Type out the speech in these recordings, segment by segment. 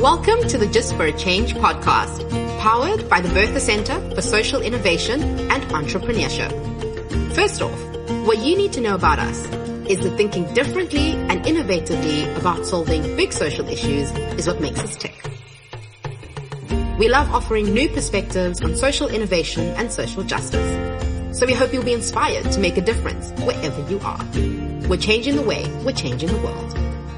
Welcome to the Just for a Change podcast, powered by the Bertha Center for Social Innovation and Entrepreneurship. First off, what you need to know about us is that thinking differently and innovatively about solving big social issues is what makes us tick. We love offering new perspectives on social innovation and social justice. So we hope you'll be inspired to make a difference wherever you are. We're changing the way, we're changing the world.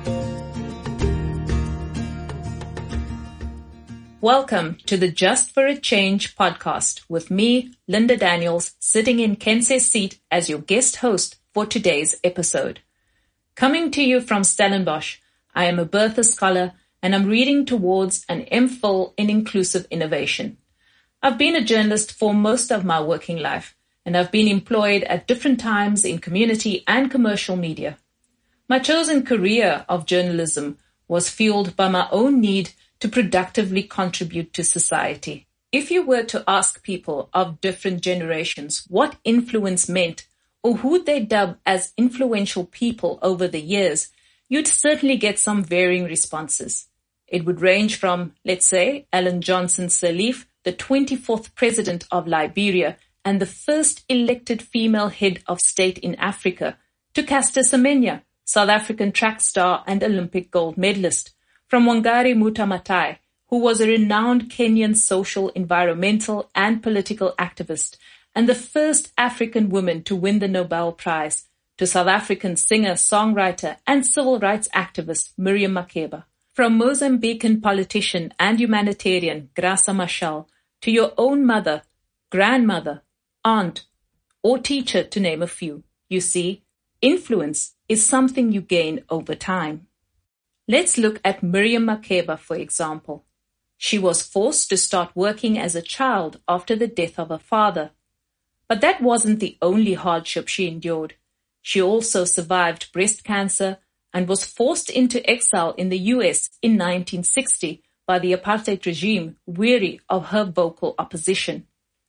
Welcome to the Just for a Change podcast with me, Linda Daniels, sitting in Kense's seat as your guest host for today's episode. Coming to you from Stellenbosch, I am a Bertha scholar and I'm reading towards an MPhil in Inclusive Innovation. I've been a journalist for most of my working life, and I've been employed at different times in community and commercial media. My chosen career of journalism was fueled by my own need to productively contribute to society. If you were to ask people of different generations what influence meant or who they dub as influential people over the years, you'd certainly get some varying responses. It would range from, let's say, Ellen Johnson Sirleaf, the 24th president of Liberia and the first elected female head of state in Africa, to Caster Semenya, South African track star and Olympic gold medalist, from Wangari Maathai, who was a renowned Kenyan social, environmental and political activist and the first African woman to win the Nobel Prize, to South African singer, songwriter and civil rights activist Miriam Makeba, from Mozambican politician and humanitarian Graça Machel, to your own mother, grandmother, aunt or teacher, to name a few. You see, influence is something you gain over time. Let's look at Miriam Makeba, for example. She was forced to start working as a child after the death of her father. But that wasn't the only hardship she endured. She also survived breast cancer and was forced into exile in the US in 1960 by the apartheid regime, weary of her vocal opposition.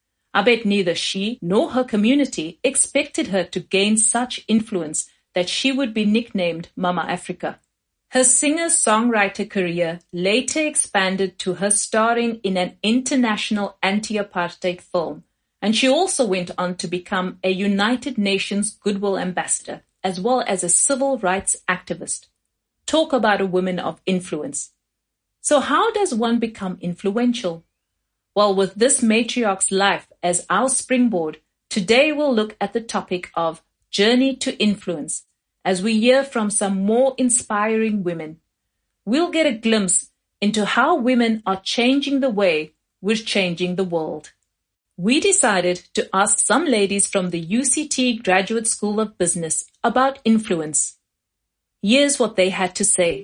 I bet neither she nor her community expected her to gain such influence that she would be nicknamed Mama Africa. Her singer-songwriter career later expanded to her starring in an international anti-apartheid film, and she also went on to become a United Nations Goodwill Ambassador, as well as a civil rights activist. Talk about a woman of influence. So how does one become influential? Well, with this matriarch's life as our springboard, today we'll look at the topic of Journey to Influence, as we hear from some more inspiring women. We'll get a glimpse into how women are changing the way we're changing the world. We decided to ask some ladies from the UCT Graduate School of Business about influence. Here's what they had to say.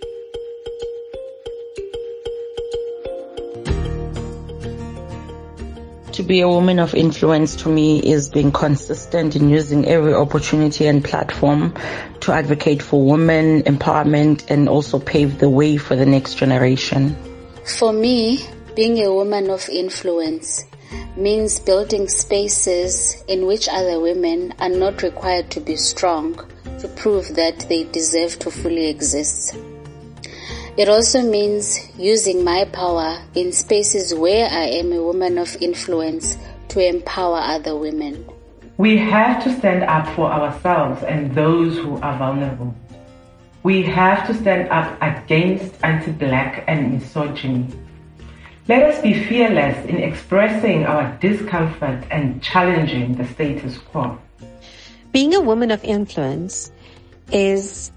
To be a woman of influence to me is being consistent in using every opportunity and platform to advocate for women empowerment and also pave the way for the next generation. For me, being a woman of influence means building spaces in which other women are not required to be strong to prove that they deserve to fully exist. It also means using my power in spaces where I am a woman of influence to empower other women. We have to stand up for ourselves and those who are vulnerable. We have to stand up against anti-Black and misogyny. Let us be fearless in expressing our discomfort and challenging the status quo. Being a woman of influence is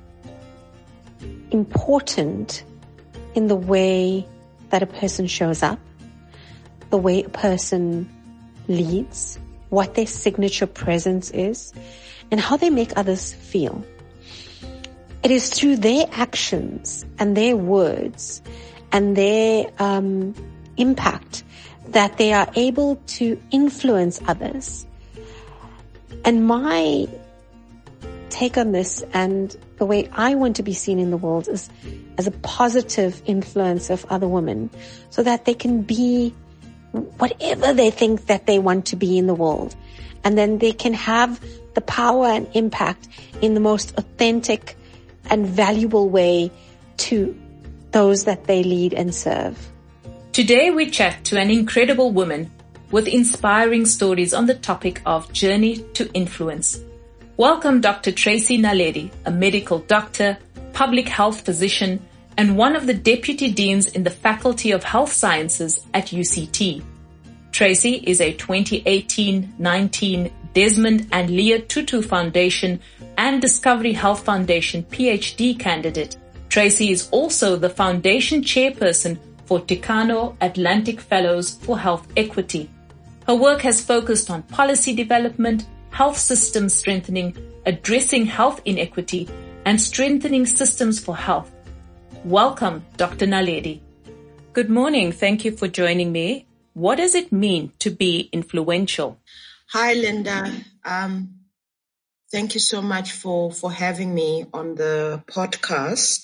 important in the way that a person shows up, the way a person leads, what their signature presence is, and how they make others feel. It is through their actions and their words and their impact that they are able to influence others. And my take on this and the way I want to be seen in the world is as a positive influence of other women so that they can be whatever they think that they want to be in the world. And then they can have the power and impact in the most authentic and valuable way to those that they lead and serve. Today we chat to an incredible woman with inspiring stories on the topic of Journey to Influence. Welcome Dr. Tracy Naledi, a medical doctor, public health physician, and one of the deputy deans in the Faculty of Health Sciences at UCT. Tracy is a 2018-19 Desmond and Leah Tutu Foundation and Discovery Health Foundation PhD candidate. Tracy is also the foundation chairperson for Tikano Atlantic Fellows for Health Equity. Her work has focused on policy development, health system strengthening, addressing health inequity, and strengthening systems for health. Welcome, Dr. Naledi. Good morning. Thank you for joining me. What does it mean to be influential? Hi, Linda. Thank you so much for having me on the podcast.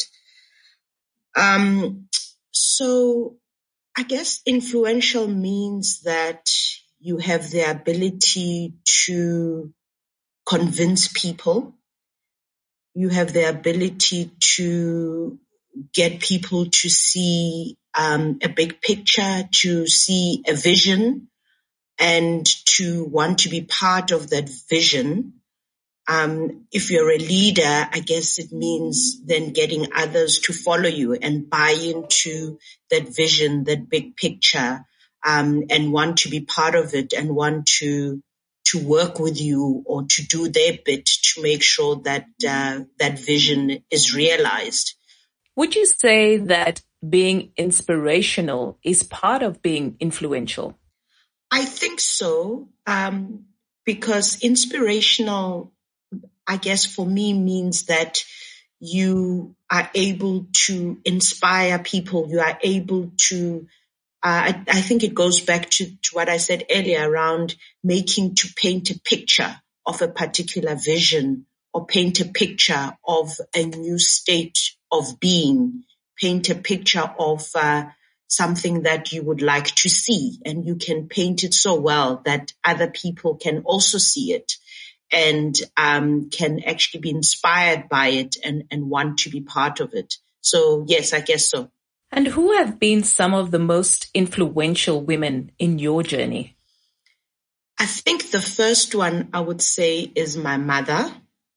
So I guess influential means that you have the ability to convince people. You have the ability to get people to see a big picture, to see a vision, and to want to be part of that vision. If you're a leader, I guess it means then getting others to follow you and buy into that vision, that big picture, and want to be part of it and want to work with you or to do their bit to make sure that that vision is realized. Would you say that being inspirational is part of being influential? I think so, because inspirational, I guess for me, means that you are able to inspire people. You are able to, I think it goes back to what I said earlier around to paint a picture of a particular vision or paint a picture of a new state of being, paint a picture of something that you would like to see, and you can paint it so well that other people can also see it and can actually be inspired by it and want to be part of it. So yes, I guess so. And who have been some of the most influential women in your journey? I think the first one I would say is my mother.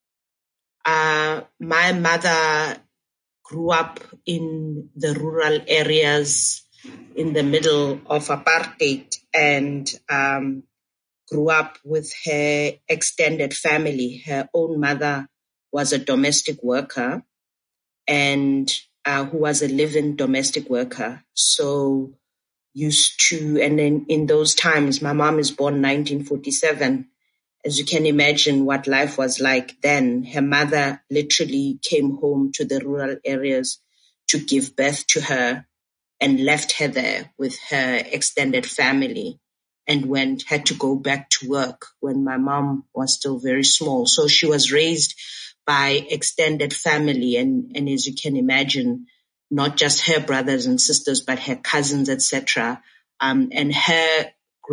My mother grew up in the rural areas in the middle of apartheid and grew up with her extended family. Her own mother was a domestic worker and who was a live-in domestic worker. So and then in those times, my mom is born 1947. As you can imagine what life was like then, her mother literally came home to the rural areas to give birth to her and left her there with her extended family and had to go back to work when my mom was still very small. So she was raised by extended family and as you can imagine, not just her brothers and sisters, but her cousins, etc. And her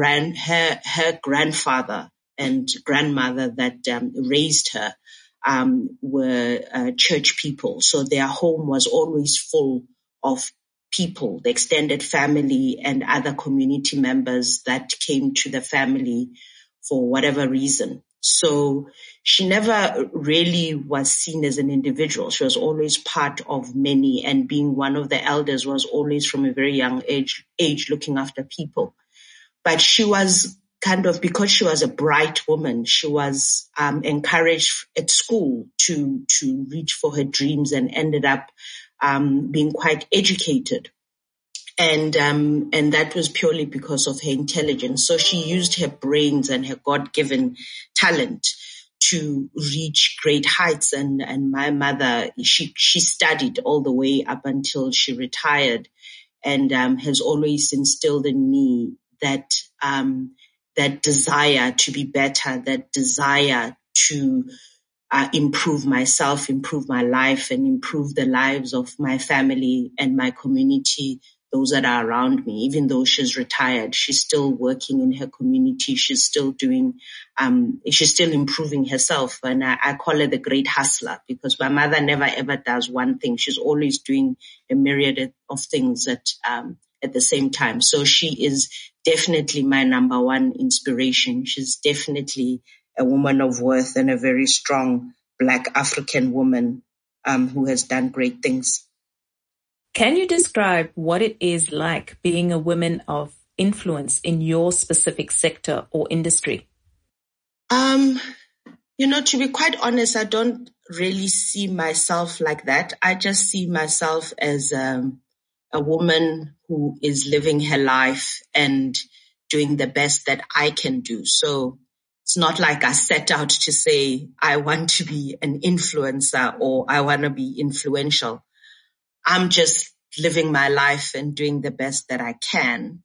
grandfather and grandmother that raised her were church people. So their home was always full of people, the extended family and other community members that came to the family for whatever reason. So she never really was seen as an individual. She was always part of many, and being one of the elders was always from a very young age looking after people. But she was because she was a bright woman, she was encouraged at school to reach for her dreams and ended up being quite educated. And that was purely because of her intelligence. So she used her brains and her God-given talent to reach great heights. And my mother, she studied all the way up until she retired, and has always instilled in me that desire to be better, that desire to improve myself, improve my life, and improve the lives of my family and my community, the those that are around me. Even though she's retired, she's still working in her community. She's still doing, she's still improving herself. And I call her the great hustler, because my mother never ever does one thing. She's always doing a myriad of things at the same time. So she is definitely my number one inspiration. She's definitely a woman of worth and a very strong Black African woman who has done great things. Can you describe what it is like being a woman of influence in your specific sector or industry? To be quite honest, I don't really see myself like that. I just see myself as a woman who is living her life and doing the best that I can do. So it's not like I set out to say I want to be an influencer or I want to be influential. I'm just living my life and doing the best that I can.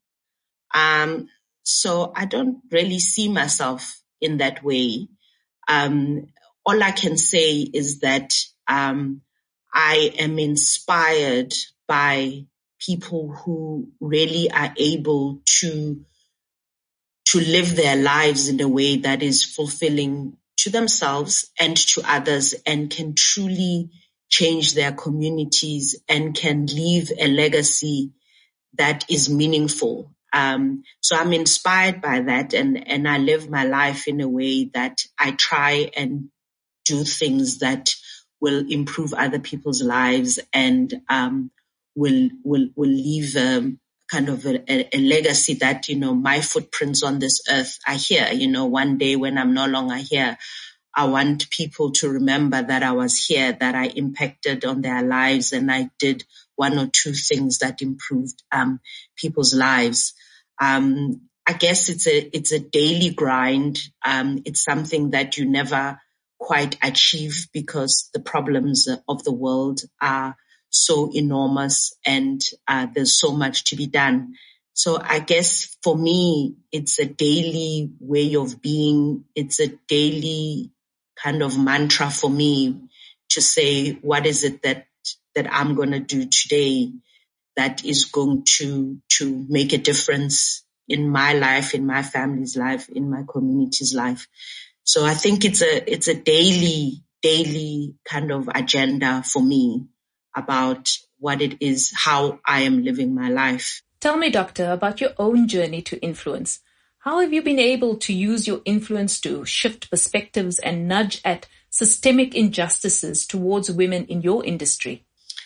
So I don't really see myself in that way. All I can say is that I am inspired by people who really are able to live their lives in a way that is fulfilling to themselves and to others, and can truly change their communities and can leave a legacy that is meaningful. So I'm inspired by that, and I live my life in a way that I try and do things that will improve other people's lives and will leave kind of a legacy that, my footprints on this earth are here. One day when I'm no longer here, I want people to remember that I was here, that I impacted on their lives, and I did one or two things that improved people's lives. I guess it's a daily grind. It's something that you never quite achieve because the problems of the world are so enormous and there's so much to be done. So I guess for me, it's a daily way of being. It's a daily kind of mantra for me to say, what is it that I'm going to do today that is going to make a difference in my life, in my family's life, in my community's life. So I think it's a daily kind of agenda for me about what it is, how I am living my life. Tell me, Doctor, about your own journey to influence. How have you been able to use your influence to shift perspectives and nudge at systemic injustices towards women in your industry?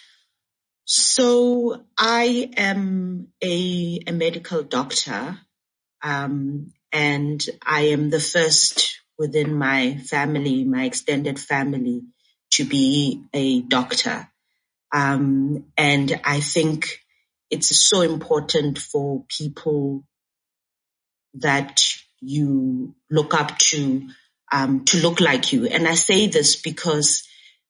So I am a medical doctor, and I am the first within my family, my extended family, to be a doctor. And I think it's so important for people that you look up to look like you. And I say this because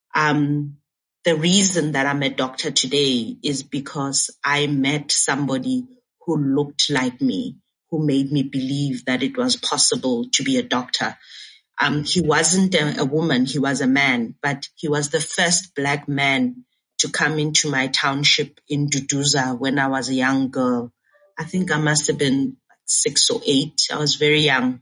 the reason that I'm a doctor today is because I met somebody who looked like me, who made me believe that it was possible to be a doctor. He wasn't a woman, he was a man, but he was the first Black man to come into my township in Duduza when I was a young girl. I think I must have been 6 or 8. I was very young.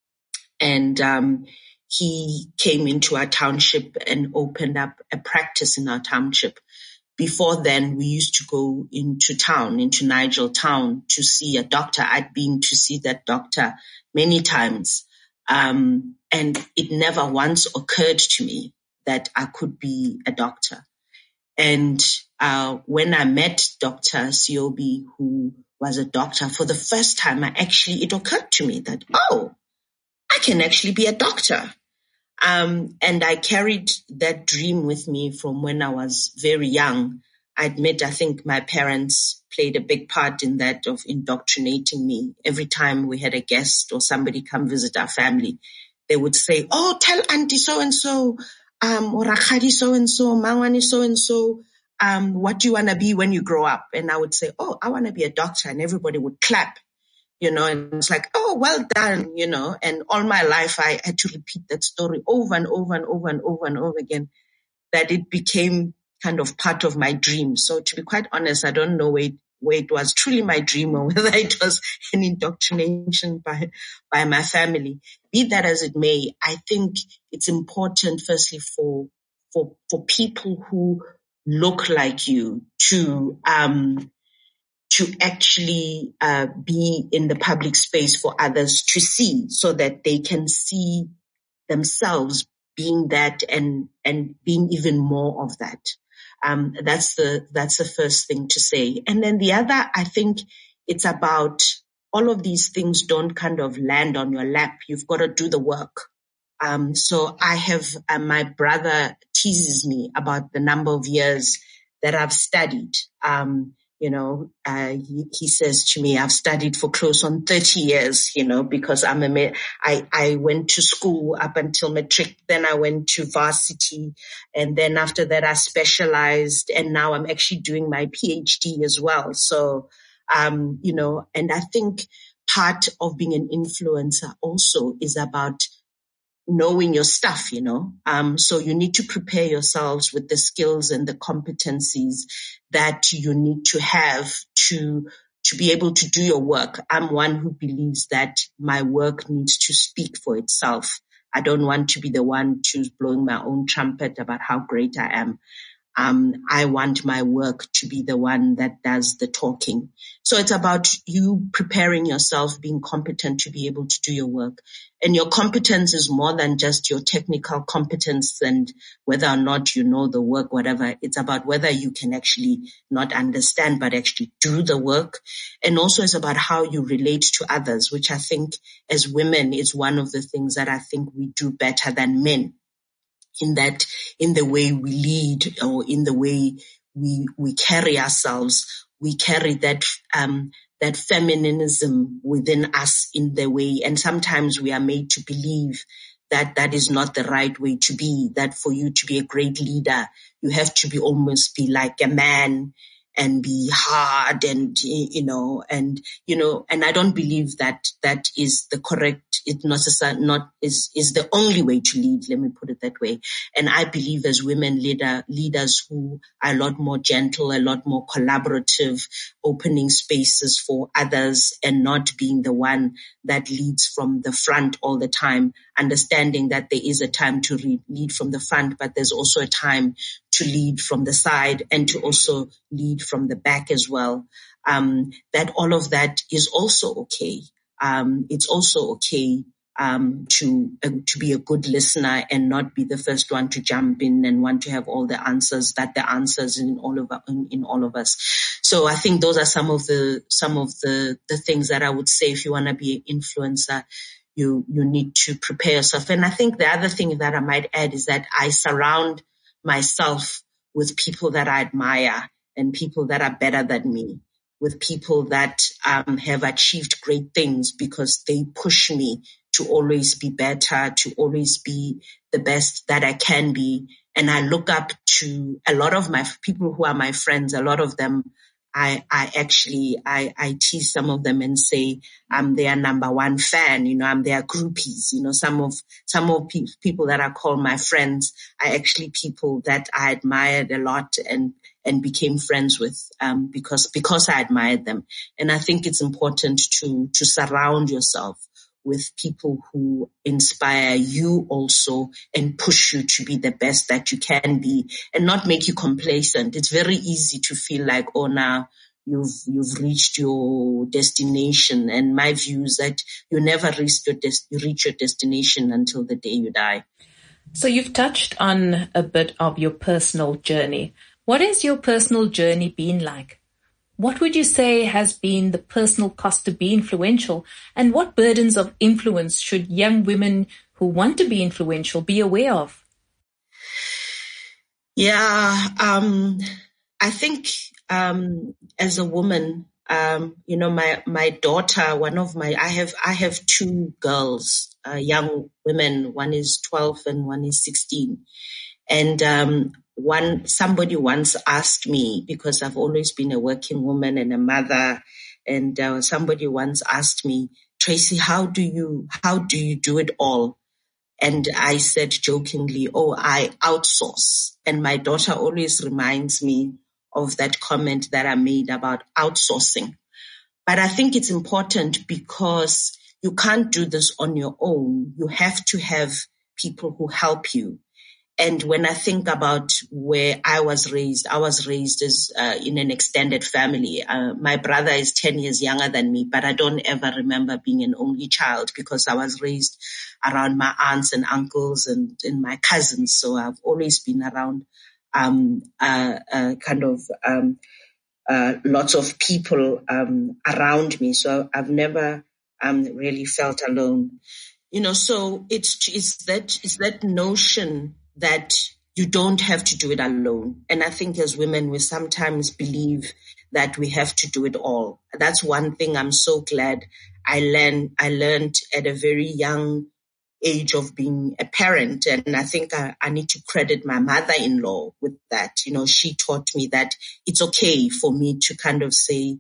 And he came into our township and opened up a practice in our township. Before then, we used to go into town, into Nigel town, to see a doctor. I'd been to see that doctor many times. And it never once occurred to me that I could be a doctor. And when I met Dr. Siobi, who was a doctor, for the first time, it occurred to me that, I can actually be a doctor. And I carried that dream with me from when I was very young. I admit, I think my parents played a big part in that, of indoctrinating me. Every time we had a guest or somebody come visit our family, they would say, tell Auntie so-and-so, or Rakhadi so-and-so, Mangwani so-and-so, what do you want to be when you grow up? And I would say, I want to be a doctor. And everybody would clap, and it's like, well done, and all my life I had to repeat that story over and over and over and over and over again, that it became kind of part of my dream. So to be quite honest, I don't know where it was truly my dream or whether it was an indoctrination by my family. Be that as it may, I think it's important, firstly, for people who look like you to actually be in the public space for others to see, so that they can see themselves being that and being even more of that. That's the first thing to say. And then the other, I think it's about all of these things don't kind of land on your lap. You've got to do the work. So I have, my brother teases me about the number of years that I've studied. He says to me, I've studied for close on 30 years, because I went to school up until matric, then I went to varsity, and then after that I specialized, and now I'm actually doing my PhD as well. So, and I think part of being an influencer also is about knowing your stuff, so you need to prepare yourselves with the skills and the competencies that you need to have to be able to do your work. I'm one who believes that my work needs to speak for itself. I don't want to be the one who's blowing my own trumpet about how great I am. I want my work to be the one that does the talking. So it's about you preparing yourself, being competent to be able to do your work. And your competence is more than just your technical competence and whether or not you know the work, whatever. It's about whether you can actually not understand, but actually do the work. And also it's about how you relate to others, which I think as women is one of the things that I think we do better than men. In the way we lead or in the way we carry ourselves, we carry that feminism within us in the way, and sometimes we are made to believe that that is not the right way to be, that for you to be a great leader, you have to be almost be like a man and be hard and, and I don't believe that that is the correct, it's not is the only way to lead. Let me put it that way. And I believe as women leaders who are a lot more gentle, a lot more collaborative, opening spaces for others and not being the one that leads from the front all the time, understanding that there is a time to lead from the front, but there's also a time to lead from the side and to also lead from the back as well. That all of that is also okay. It's also okay to be a good listener and not be the first one to jump in and want to have all the answers, that the answers in all of us. So I think those are some of the things that I would say if you want to be an influencer, you need to prepare yourself. And I think the other thing that I might add is that I surround myself with people that I admire and people that are better than me, with people that have achieved great things because they push me to always be better, to always be the best that I can be. And I look up to a lot of my people who are my friends. A lot of them, I tease some of them and say I'm their number one fan. I'm their groupies. Some of people that I call my friends are actually people that I admired a lot and became friends with because I admired them. And I think it's important to surround yourself with people who inspire you also and push you to be the best that you can be and not make you complacent. It's very easy to feel like, oh, now you've reached your destination. And my view is that you never reach your destination until the day you die. So you've touched on a bit of your personal journey. What has your personal journey been like? What would you say has been the personal cost to be influential, and what burdens of influence should young women who want to be influential be aware of? Yeah, I think as a woman, my daughter, I have two girls, young women. One is 12 and one is 16. And somebody once asked me, because I've always been a working woman and a mother, and somebody once asked me, Tracy, how do you do it all? And I said jokingly, I outsource. And my daughter always reminds me of that comment that I made about outsourcing. But I think it's important because you can't do this on your own. You have to have people who help you. And when I think about where I was raised as in an extended family. My brother is 10 years younger than me, but I don't ever remember being an only child because I was raised around my aunts and uncles and my cousins. So I've always been around lots of people around me. So I've never really felt alone. So it's that notion that you don't have to do it alone. And I think as women, we sometimes believe that we have to do it all. That's one thing I'm so glad I learned at a very young age of being a parent. And I think I need to credit my mother-in-law with that. She taught me that it's okay for me to kind of say,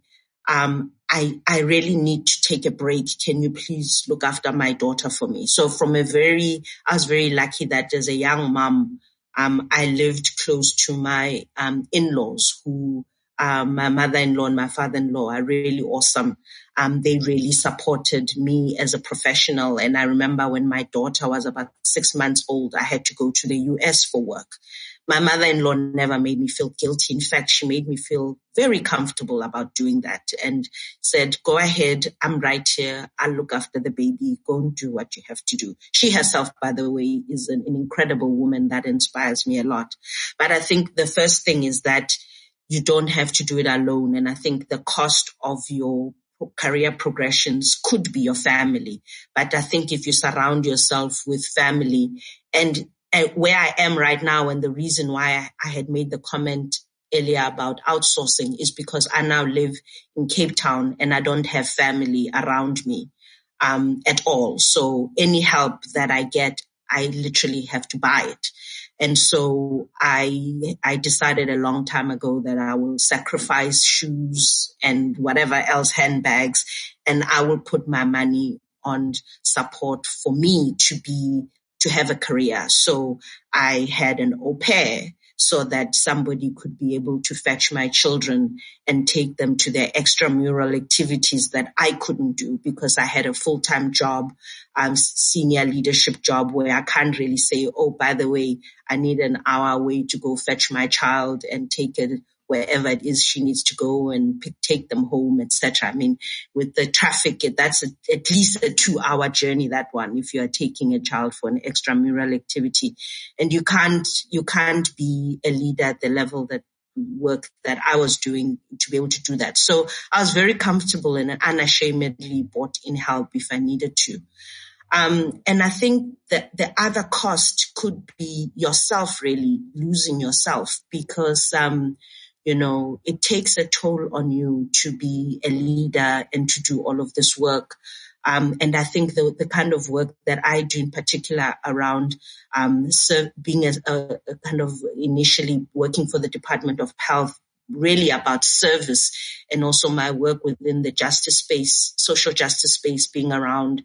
I really need to take a break. Can you please look after my daughter for me? So I was very lucky that as a young mom, I lived close to my in-laws who, my mother-in-law and my father-in-law are really awesome. They really supported me as a professional. And I remember when my daughter was about 6 months old, I had to go to the US for work. My mother-in-law never made me feel guilty. In fact, she made me feel very comfortable about doing that and said, go ahead. I'm right here. I'll look after the baby. Go and do what you have to do. She herself, by the way, is an incredible woman that inspires me a lot. But I think the first thing is that you don't have to do it alone. And I think the cost of your career progressions could be your family. But I think if you surround yourself with family and where I am right now, and the reason why I had made the comment earlier about outsourcing is because I now live in Cape Town and I don't have family around me at all. So any help that I get, I literally have to buy it. And so I decided a long time ago that I will sacrifice shoes and whatever else, handbags, and I will put my money on support for me to have a career. So I had an au pair so that somebody could be able to fetch my children and take them to their extramural activities that I couldn't do because I had a full-time job, senior leadership job where I can't really say, oh, by the way, I need an hour away to go fetch my child and take it wherever it is she needs to go and take them home, etc. I mean, with the traffic, that's at least a 2-hour journey, that one, if you are taking a child for an extramural activity. And you can't be a leader at the level that work that I was doing to be able to do that. So I was very comfortable and unashamedly brought in help if I needed to. And I think that the other cost could be yourself, really losing yourself, because it takes a toll on you to be a leader and to do all of this work. And I think the kind of work that I do in particular around being a kind of initially working for the Department of Health, really about service, and also my work within the justice space, social justice space, being around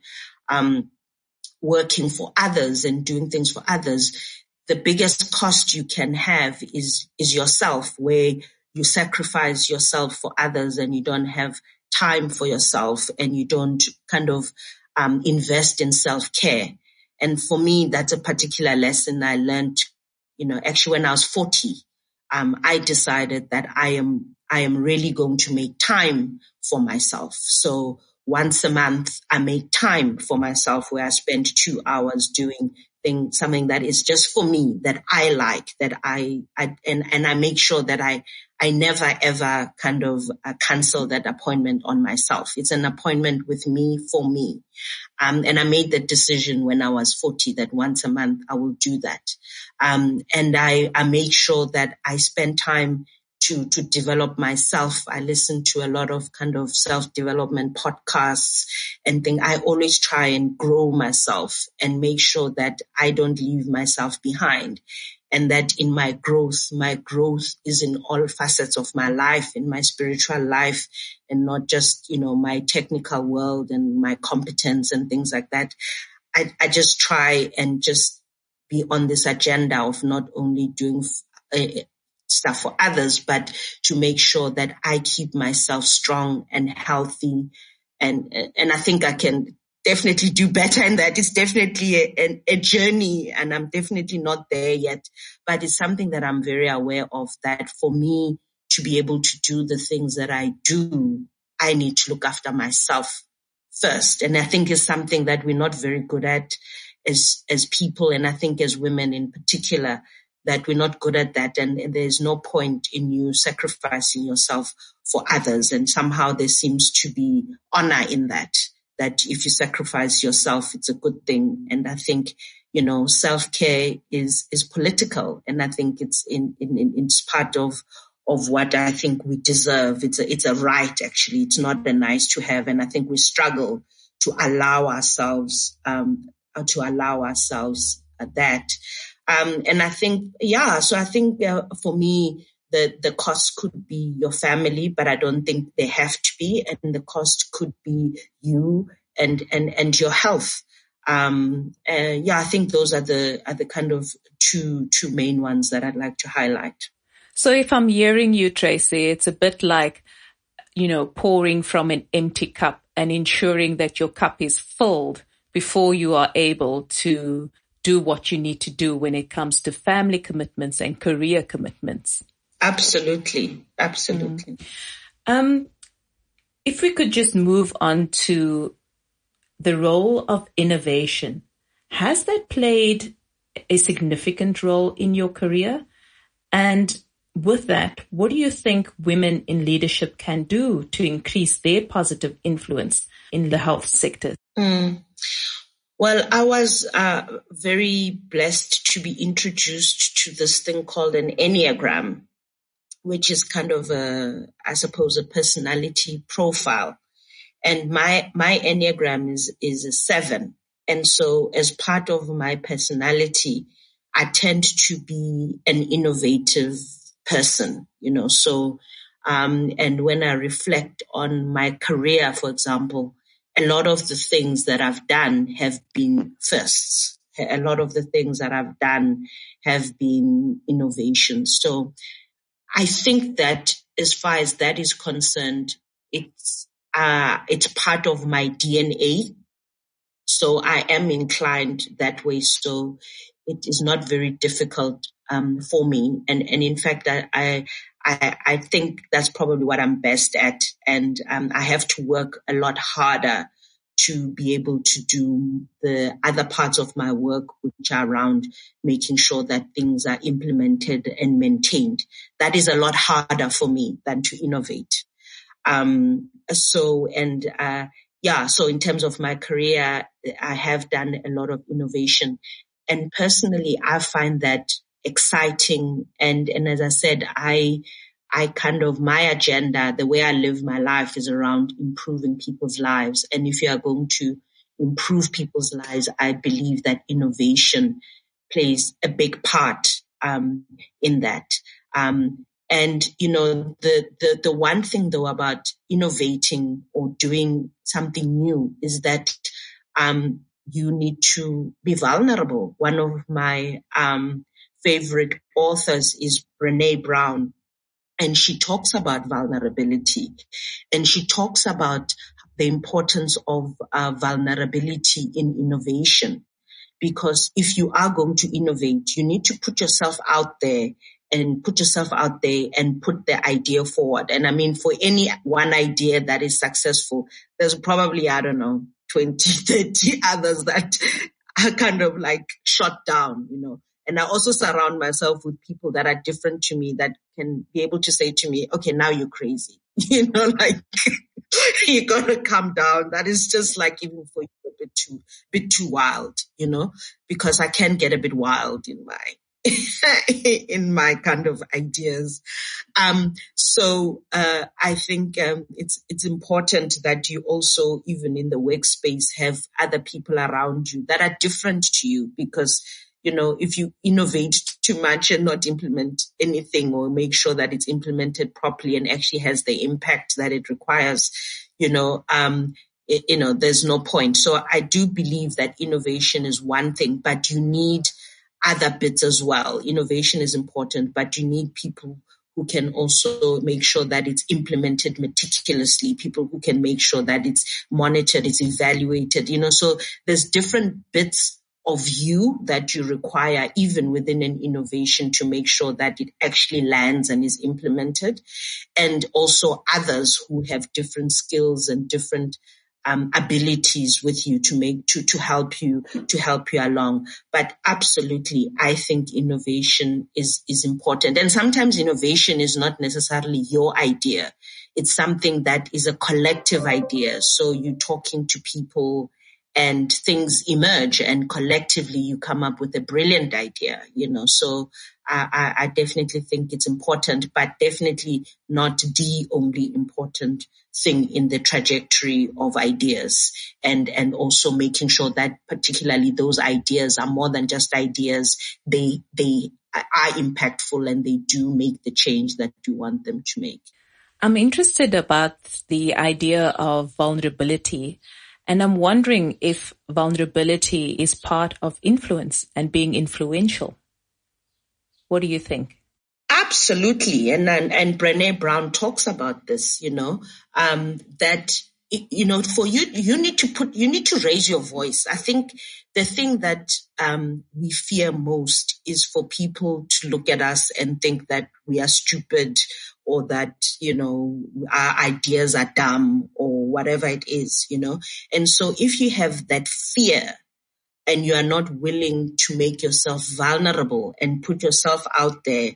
working for others and doing things for others. The biggest cost you can have is yourself, where you sacrifice yourself for others and you don't have time for yourself and you don't kind of invest in self-care. And for me, that's a particular lesson I learned, actually when I was 40. I decided that I am really going to make time for myself. So once a month, I make time for myself where I spend 2 hours doing something that is just for me, that I like, that I make sure that I never ever kind of cancel that appointment on myself. It's an appointment with me for me. And I made the decision when I was 40 that once a month I will do that. And I made sure that I spend time to develop myself. I listen to a lot of kind of self-development podcasts and I always try and grow myself and make sure that I don't leave myself behind. And that in my growth is in all facets of my life, in my spiritual life, and not just, my technical world and my competence and things like that. I just try and just be on this agenda of not only doing stuff for others, but to make sure that I keep myself strong and healthy. And I think I can definitely do better in that. It's definitely a journey, and I'm definitely not there yet, but it's something that I'm very aware of, that for me to be able to do the things that I do, I need to look after myself first. And I think it's something that we're not very good at as people. And I think as women in particular, that we're not good at that. And there's no point in you sacrificing yourself for others. And somehow there seems to be honor in that if you sacrifice yourself, it's a good thing. And I think, self-care is political. And I think it's it's part of what I think we deserve. It's a right, actually. It's not a nice to have. And I think we struggle to allow ourselves that. And I think, so I think for me, the cost could be your family, but I don't think they have to be. And the cost could be you and your health. I think those are the kind of two main ones that I'd like to highlight. So if I'm hearing you, Tracy, it's a bit like, pouring from an empty cup and ensuring that your cup is filled before you are able to do what you need to do when it comes to family commitments and career commitments. Absolutely. If we could just move on to the role of innovation, has that played a significant role in your career? And with that, what do you think women in leadership can do to increase their positive influence in the health sector? Well, I was very blessed to be introduced to this thing called an Enneagram, which is kind of a personality profile. And my Enneagram is a 7. And so as part of my personality, I tend to be an innovative person, so, and when I reflect on my career, for example, a lot of the things that I've done have been firsts. A lot of the things that I've done have been innovations. So I think that as far as that is concerned, it's part of my DNA. So I am inclined that way. So it is not very difficult for me. And in fact, I think that's probably what I'm best at. And I have to work a lot harder to be able to do the other parts of my work, which are around making sure that things are implemented and maintained. That is a lot harder for me than to innovate. So in terms of my career, I have done a lot of innovation. And personally, I find that exciting. And as I said, I kind of, my agenda, the way I live my life is around improving people's lives. And if you are going to improve people's lives, I believe that innovation plays a big part in that. And, the one thing though about innovating or doing something new is that you need to be vulnerable. One of my favorite authors is Brené Brown, and she talks about vulnerability, and she talks about the importance of vulnerability in innovation. Because if you are going to innovate, you need to put yourself out there and put the idea forward. And I mean, for any one idea that is successful, there's probably, 20, 30 others that are kind of like shot down, And I also surround myself with people that are different to me, that can be able to say to me, okay, now you're crazy. You got to calm down. That is just like, even for you, a bit too wild, because I can get a bit wild in my kind of ideas. So I think it's important that you also, even in the workspace, have other people around you that are different to you, because if you innovate too much and not implement anything, or make sure that it's implemented properly and actually has the impact that it requires, there's no point. So I do believe that innovation is one thing, but you need other bits as well. Innovation is important, but you need people who can also make sure that it's implemented meticulously, people who can make sure that it's monitored, it's evaluated, so there's different bits of you that you require even within an innovation to make sure that it actually lands and is implemented, and also others who have different skills and different abilities with you to help you along. But absolutely, I think innovation is important. And sometimes innovation is not necessarily your idea. It's something that is a collective idea. So you're talking to people and things emerge, and collectively you come up with a brilliant idea, So I definitely think it's important, but definitely not the only important thing in the trajectory of ideas, and also making sure that particularly those ideas are more than just ideas. They are impactful and they do make the change that you want them to make. I'm interested about the idea of vulnerability. And I'm wondering if vulnerability is part of influence and being influential. What do you think? Absolutely. And Brené Brown talks about this, that, for you need to raise your voice. I think the thing that we fear most is for people to look at us and think that we are stupid, or that, our ideas are dumb, or whatever it is, And so if you have that fear and you are not willing to make yourself vulnerable and put yourself out there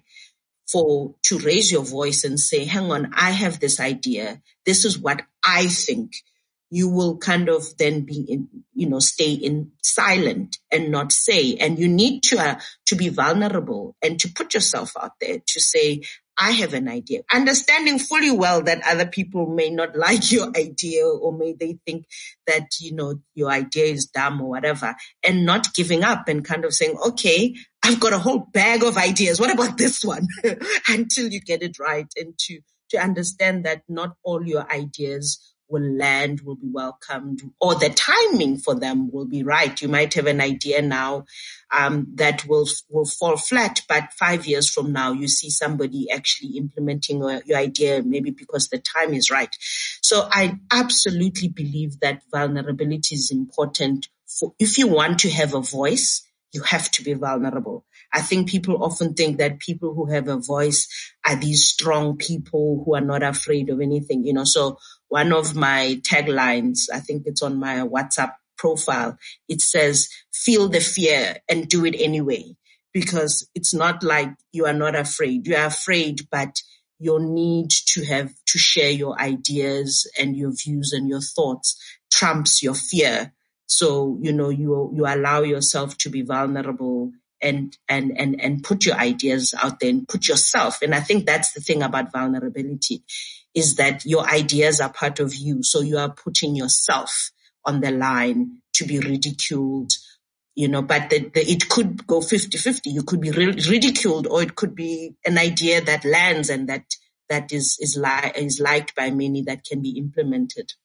to raise your voice and say, hang on, I have this idea. This is what I think. You will kind of then be stay in silent and not say. And you need to be vulnerable and to put yourself out there to say, I have an idea, understanding fully well that other people may not like your idea, or may they think that, your idea is dumb or whatever, and not giving up and kind of saying, okay, I've got a whole bag of ideas. What about this one? Until you get it right, and to understand that not all your ideas will land, will be welcomed, or the timing for them will be right. You might have an idea now that will fall flat, but 5 years from now, you see somebody actually implementing your idea, maybe because the time is right. So I absolutely believe that vulnerability is important. If you want to have a voice, you have to be vulnerable. I think people often think that people who have a voice are these strong people who are not afraid of anything, So one of my taglines, I think it's on my WhatsApp profile, it says, feel the fear and do it anyway. Because it's not like you are not afraid. You are afraid, but your need to share your ideas and your views and your thoughts trumps your fear. So, you allow yourself to be vulnerable and put your ideas out there and put yourself. And I think that's the thing about vulnerability, is that your ideas are part of you. So you are putting yourself on the line to be ridiculed, but it could go 50-50. You could be ridiculed, or it could be an idea that lands and that is liked by many, that can be implemented.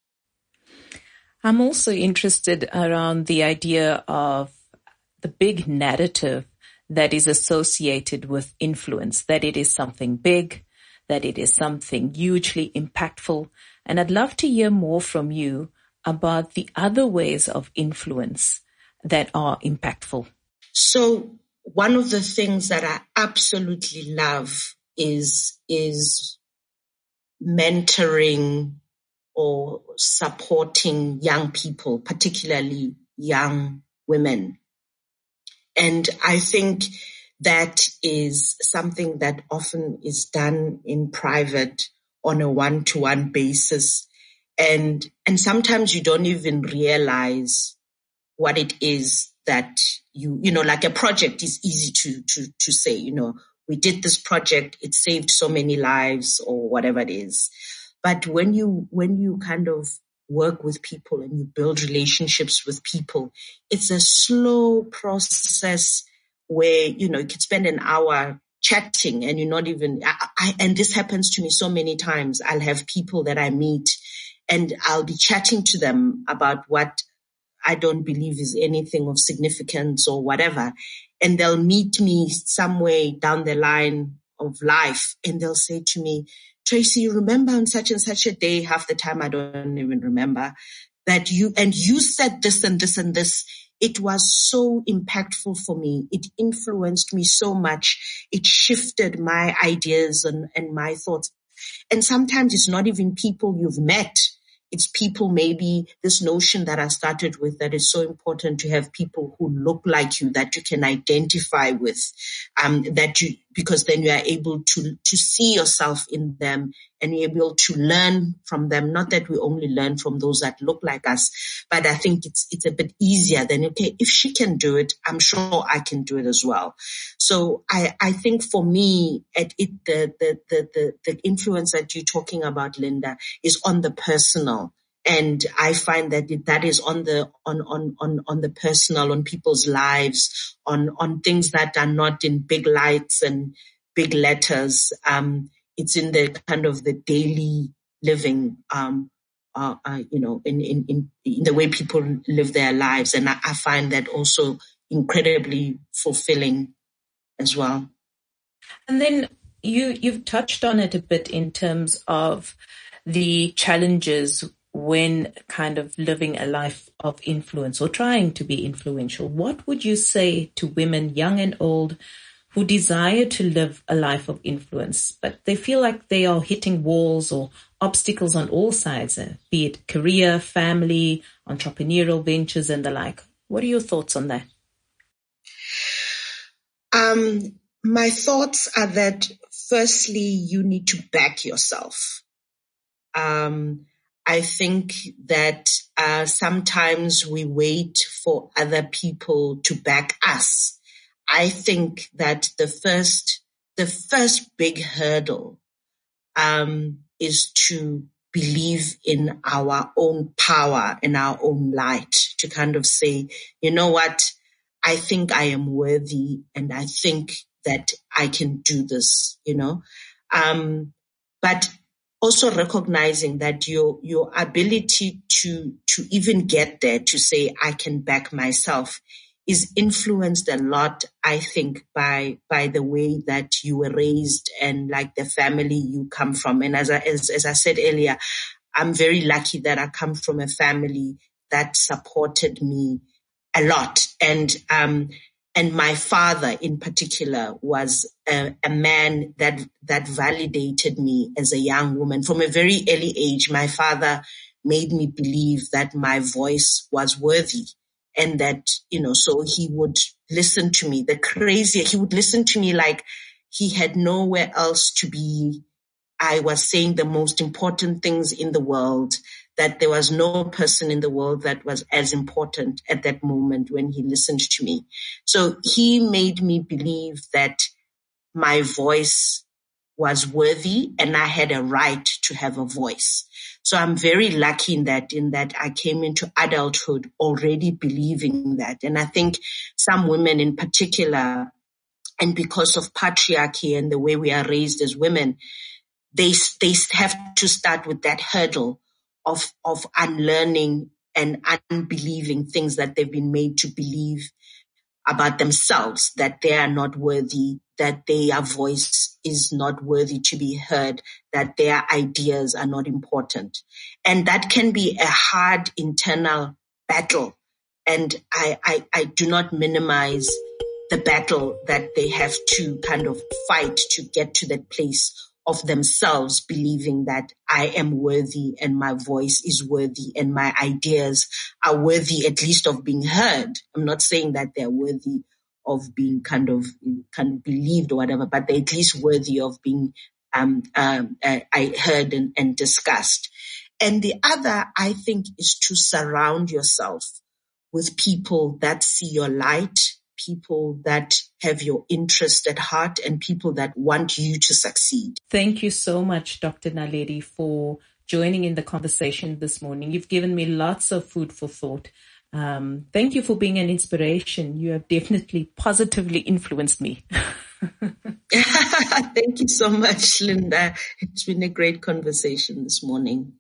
I'm also interested around the idea of the big narrative that is associated with influence, that it is something big, that it is something hugely impactful. And I'd love to hear more from you about the other ways of influence that are impactful. So one of the things that I absolutely love is mentoring or supporting young people, particularly young women. And I think that is something that often is done in private on a one-to-one basis. And sometimes you don't even realize what it is that like a project is easy to say, we did this project, it saved so many lives, or whatever it is. But when you kind of work with people and you build relationships with people, it's a slow process where, you could spend an hour chatting and you're not even, and this happens to me so many times. I'll have people that I meet and I'll be chatting to them about what I don't believe is anything of significance or whatever. and they'll meet me somewhere down the line of life, and they'll say to me, Tracy, you remember on such and such a day? Half the time I don't even remember that you said this and this and this. It was so impactful for me. It influenced me so much. It shifted my ideas and my thoughts. And sometimes it's not even people you've met. It's people, maybe this notion that I started with, that is so important to have people who look like you, that you can identify with, because then you are able to see yourself in them and you're able to learn from them. Not that we only learn from those that look like us, but I think it's a bit easier than, okay, if she can do it, I'm sure I can do it as well. So I think for me, the influence that you're talking about, Linda, is on the personal. And I find that that is on the personal, on people's lives, on things that are not in big lights and big letters. It's in the kind of the daily living, in the way people live their lives. And I find that also incredibly fulfilling as well. And then you've touched on it a bit in terms of the challenges when kind of living a life of influence or trying to be influential. What would you say to women, young and old, who desire to live a life of influence, but they feel like they are hitting walls or obstacles on all sides, be it career, family, entrepreneurial ventures and the like? What are your thoughts on that? My thoughts are that firstly, you need to back yourself. I think that sometimes we wait for other people to back us. I think that the first big hurdle is to believe in our own power, in our own light, to kind of say, you know what, I think I am worthy and I think that I can do this, but also recognizing that your ability to even get there, to say I can back myself, is influenced a lot, I think, by the way that you were raised and like the family you come from. And as I said earlier, I'm very lucky that I come from a family that supported me a lot. And my father in particular was a man that validated me as a young woman. From a very early age, my father made me believe that my voice was worthy and that, so he would listen to me. He would listen to me like he had nowhere else to be. I was saying the most important things in the world, that there was no person in the world that was as important at that moment when he listened to me. So he made me believe that my voice was worthy and I had a right to have a voice. So I'm very lucky in that I came into adulthood already believing that. And I think some women in particular, and because of patriarchy and the way we are raised as women, they have to start with that hurdle of unlearning and unbelieving things that they've been made to believe about themselves, that they are not worthy, that their voice is not worthy to be heard, that their ideas are not important. And that can be a hard internal battle. And I do not minimize the battle that they have to kind of fight to get to that place of themselves believing that I am worthy and my voice is worthy and my ideas are worthy at least of being heard. I'm not saying that they're worthy of being kind of believed or whatever, but they're at least worthy of being heard and discussed. And the other, I think, is to surround yourself with people that see your light, people that have your interest at heart, and people that want you to succeed. Thank you so much, Dr. Naledi, for joining in the conversation this morning. You've given me lots of food for thought. Thank you for being an inspiration. You have definitely positively influenced me. Thank you so much, Linda. It's been a great conversation this morning.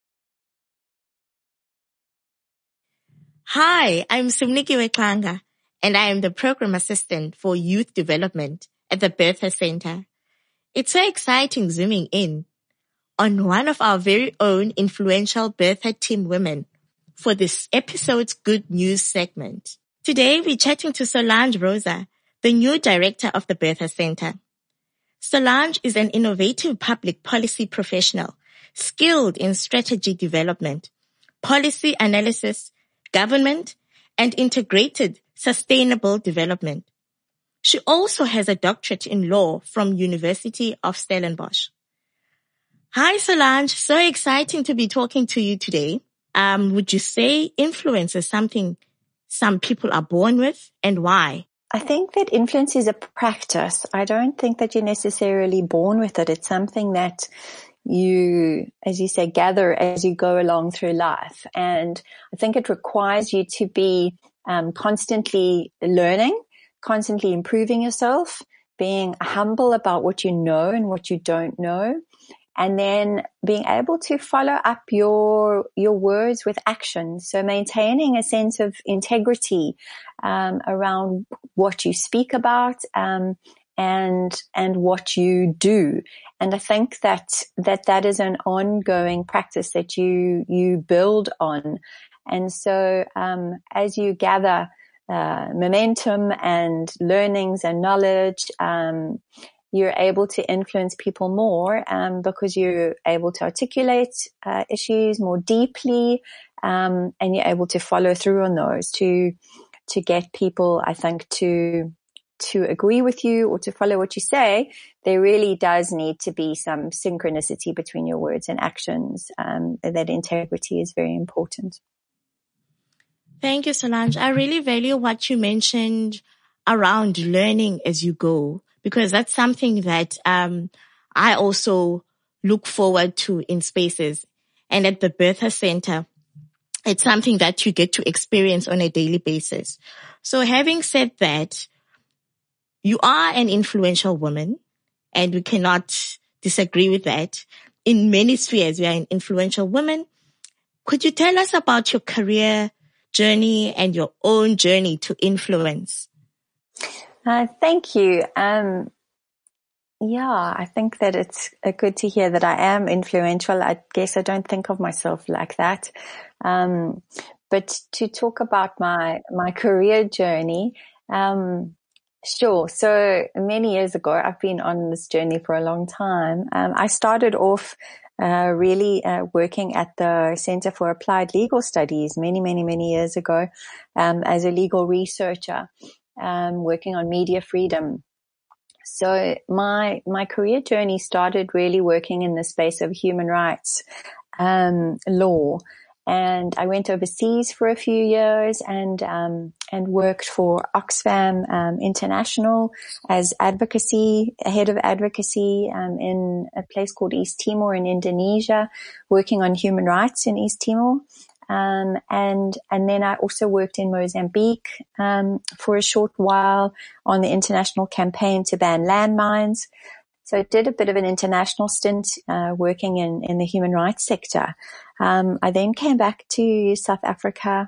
Hi, I'm Sumniki Weklanga, and I am the Program Assistant for Youth Development at the Bertha Center. It's so exciting zooming in on one of our very own influential Bertha team women for this episode's Good News segment. Today, we're chatting to Solange Rosa, the new director of the Bertha Center. Solange is an innovative public policy professional, skilled in strategy development, policy analysis, government, and integrated sustainable development. She also has a doctorate in law from University of Stellenbosch. Hi, Solange. So exciting to be talking to you today. Would you say influence is something some people are born with, and why? I think that influence is a practice. I don't think that you're necessarily born with it. It's something that you, as you say, gather as you go along through life. And I think it requires you to be constantly learning, constantly improving yourself, being humble about what you know and what you don't know, and then being able to follow up your words with action. So maintaining a sense of integrity around what you speak about and what you do. And I think that is an ongoing practice that you build on. And so as you gather momentum and learnings and knowledge, you're able to influence people more because you're able to articulate issues more deeply, and you're able to follow through on those to get people, I think, to agree with you or to follow what you say. There really does need to be some synchronicity between your words and actions. That integrity is very important. Thank you, Solange. I really value what you mentioned around learning as you go, because that's something that I also look forward to in spaces. And at the Bertha Center, it's something that you get to experience on a daily basis. So having said that, you are an influential woman, and we cannot disagree with that. In many spheres, you are an influential woman. Could you tell us about your career journey and your own journey to influence? Thank you. I think that it's good to hear that I am influential. I guess I don't think of myself like that. But to talk about my career journey, sure. So many years ago, I've been on this journey for a long time. I started off working at the Center for Applied Legal Studies many years ago, as a legal researcher, working on media freedom. So my career journey started really working in the space of human rights, law. And I went overseas for a few years and worked for Oxfam International as head of advocacy, in a place called East Timor in Indonesia, working on human rights in East Timor. And then I also worked in Mozambique, for a short while on the international campaign to ban landmines. So I did a bit of an international stint, working in the human rights sector. I then came back to South Africa,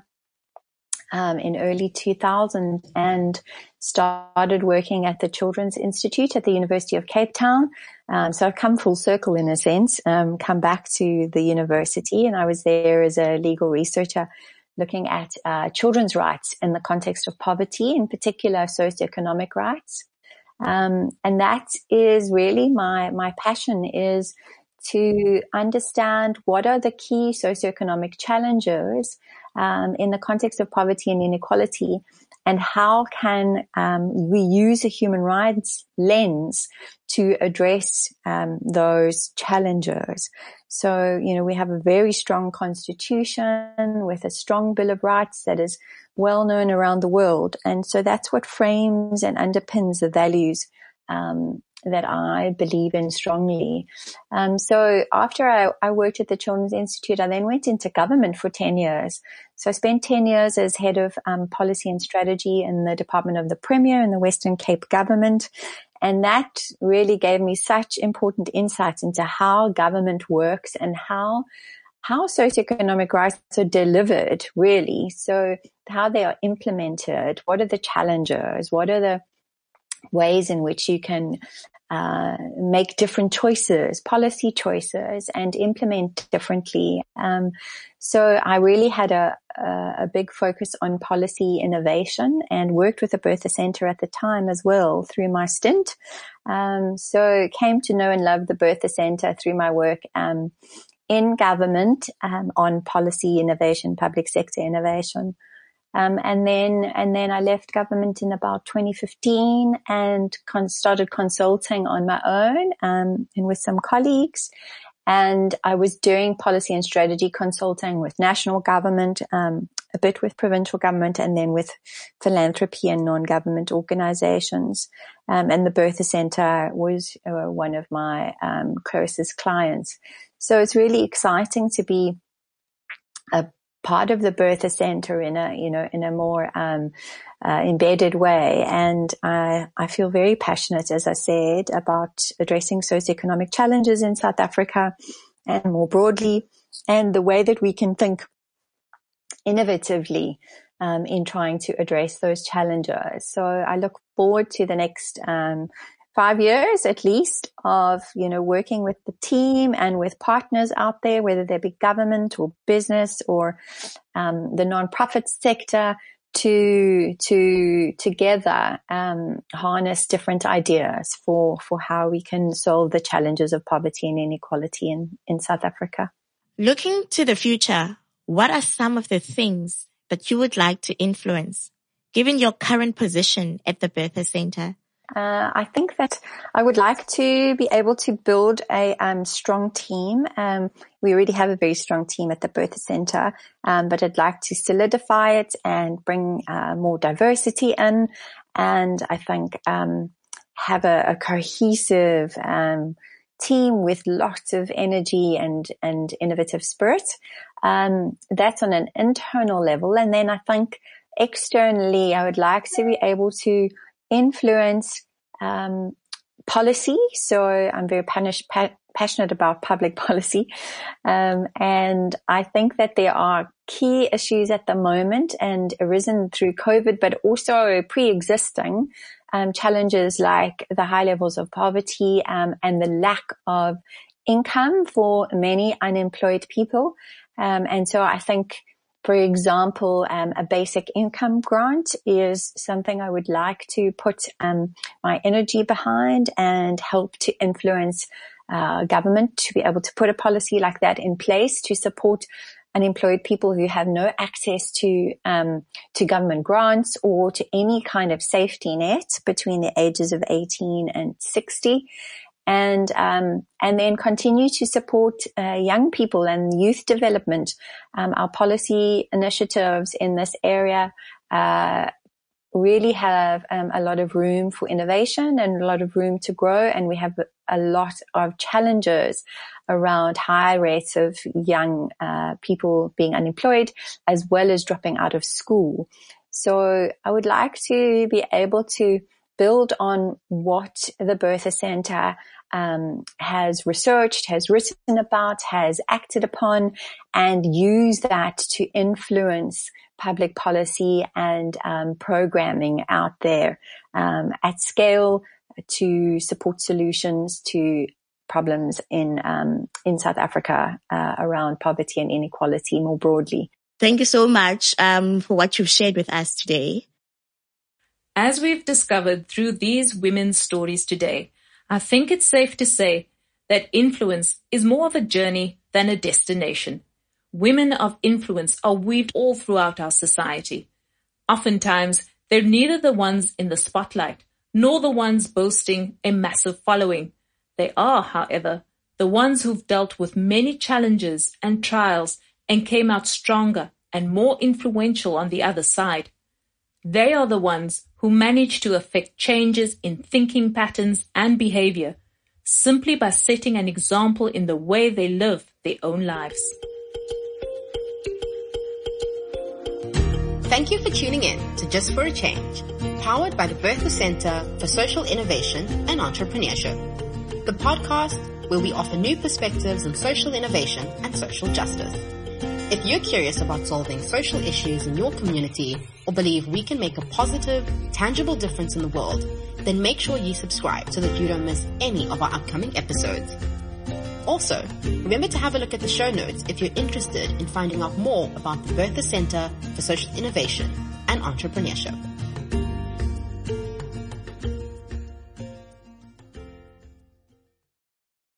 in early 2000 and started working at the Children's Institute at the University of Cape Town. So I've come full circle in a sense, come back to the university, and I was there as a legal researcher looking at children's rights in the context of poverty, in particular socioeconomic rights. And that is really my passion, is to understand what are the key socioeconomic challenges in the context of poverty and inequality, and how can we use a human rights lens to address those challenges. So, we have a very strong constitution with a strong Bill of Rights that is well known around the world. And so that's what frames and underpins the values that I believe in strongly. So after I worked at the Children's Institute, I then went into government for 10 years. So I spent 10 years as head of policy and strategy in the Department of the Premier in the Western Cape government. And that really gave me such important insights into how government works and how how socioeconomic rights are delivered, really. So how they are implemented, what are the challenges, what are the ways in which you can make different choices, policy choices, and implement differently. So I really had a big focus on policy innovation and worked with the Bertha Center at the time as well through my stint. So came to know and love the Bertha Center through my work in government on policy innovation, public sector innovation. And then I left government in about 2015 and started consulting on my own, and with some colleagues. And I was doing policy and strategy consulting with national government, a bit with provincial government, and then with philanthropy and non-government organizations. And the Bertha Center was one of my closest clients. So it's really exciting to be a part of the Bertha Center in a more embedded way. And I feel very passionate, as I said, about addressing socioeconomic challenges in South Africa and more broadly, and the way that we can think innovatively in trying to address those challenges. So I look forward to the next 5 years at least of, working with the team and with partners out there, whether they be government or business or the nonprofit sector, to together harness different ideas for how we can solve the challenges of poverty and inequality in South Africa. Looking to the future, what are some of the things that you would like to influence, given your current position at the Bertha Center? I think that I would like to be able to build a strong team. We already have a very strong team at the Bertha Center, but I'd like to solidify it and bring more diversity in, and I think have a cohesive team with lots of energy and innovative spirit. That's on an internal level, and then I think externally, I would like to be able to influence policy. So I'm very passionate about public policy. And I think that there are key issues at the moment and arisen through COVID, but also pre-existing challenges like the high levels of poverty and the lack of income for many unemployed people. And so I think, for example, a basic income grant is something I would like to put my energy behind and help to influence government to be able to put a policy like that in place to support unemployed people who have no access to government grants or to any kind of safety net between the ages of 18 and 60. And then continue to support young people and youth development. Our policy initiatives in this area really have a lot of room for innovation and a lot of room to grow, and we have a lot of challenges around high rates of young people being unemployed as well as dropping out of school. So I would like to be able to build on what the Bertha Center has researched, has written about, has acted upon, and use that to influence public policy and programming out there at scale to support solutions to problems in South Africa around poverty and inequality more broadly. Thank you so much for what you've shared with us today. As we've discovered through these women's stories today, I think it's safe to say that influence is more of a journey than a destination. Women of influence are weaved all throughout our society. Oftentimes, they're neither the ones in the spotlight, nor the ones boasting a massive following. They are, however, the ones who've dealt with many challenges and trials and came out stronger and more influential on the other side. They are the ones who manage to affect changes in thinking patterns and behavior simply by setting an example in the way they live their own lives. Thank you for tuning in to Just for a Change, powered by the Bertha Center for Social Innovation and Entrepreneurship. the podcast where we offer new perspectives on social innovation and social justice. If you're curious about solving social issues in your community or believe we can make a positive, tangible difference in the world, then make sure you subscribe so that you don't miss any of our upcoming episodes. Also, remember to have a look at the show notes if you're interested in finding out more about the Bertha Center for Social Innovation and Entrepreneurship.